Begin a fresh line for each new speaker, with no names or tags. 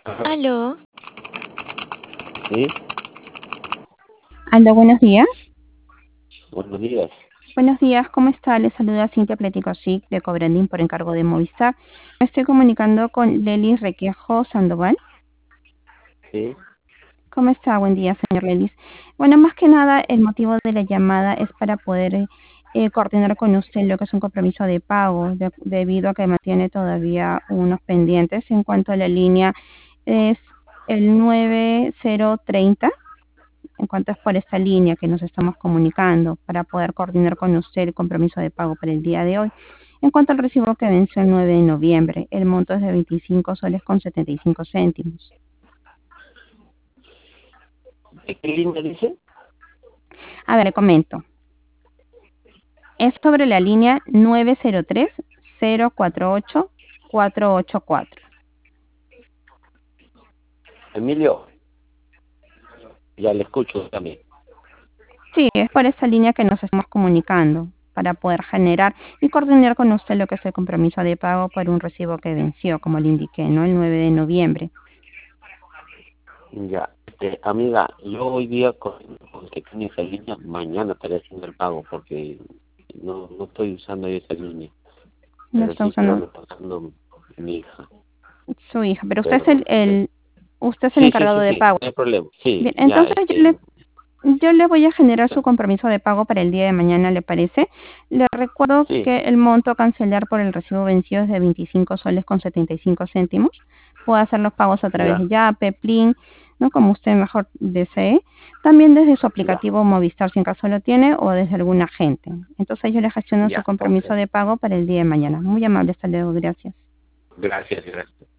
Aló,
Sí,
Aló, buenos días.
buenos días.
Buenos días, ¿cómo está? Le saluda Cintia Pleticosic de Cobrandín por encargo de Movistar. Me estoy comunicando con Lelis Requejo Sandoval.
Sí,
¿Cómo está? Buen día, señor Lelis. Bueno, más que nada, el motivo de la llamada es para poder coordinar con usted lo que es un compromiso de pago, debido a que mantiene todavía unos pendientes. En cuanto a la línea, es el 9030. En cuanto es por esta línea que nos estamos comunicando para poder coordinar con usted el compromiso de pago para el día de hoy. En cuanto al recibo que venció el 9 de noviembre, el monto es de 25 soles con 75 céntimos.
¿de qué línea dice?
A ver, le comento. Es sobre la línea 903-048-484.
Emilio, ya le escucho también.
Sí, es por esa línea que nos estamos comunicando para poder generar y coordinar con usted lo que es el compromiso de pago por un recibo que venció, como le indiqué, ¿no? El 9 de noviembre.
Ya, amiga, yo hoy día con que tiene esa línea, mañana estaré haciendo el pago porque no estoy usando esa línea,
No
pero
está
sí
usando
está pasando mi hija.
su hija, pero usted es
Pero,
usted es el
sí, sí,
encargado
sí,
de
sí,
pago.
no hay problema.
Bien,
Sí, ya,
entonces yo le voy a generar su compromiso de pago para el día de mañana, ¿le parece? Le recuerdo
sí,
que el monto a cancelar por el recibo vencido es de 25 soles con 75 céntimos. Puede hacer los pagos a través
ya,
de Yape, Plin, ¿no? Como usted mejor desee. También desde su
ya,
aplicativo Movistar, si en caso lo tiene, o desde algún agente. Entonces yo le gestiono su
ya, ok.
compromiso de pago para el día de mañana. Muy amable, hasta luego, gracias.
Gracias, gracias.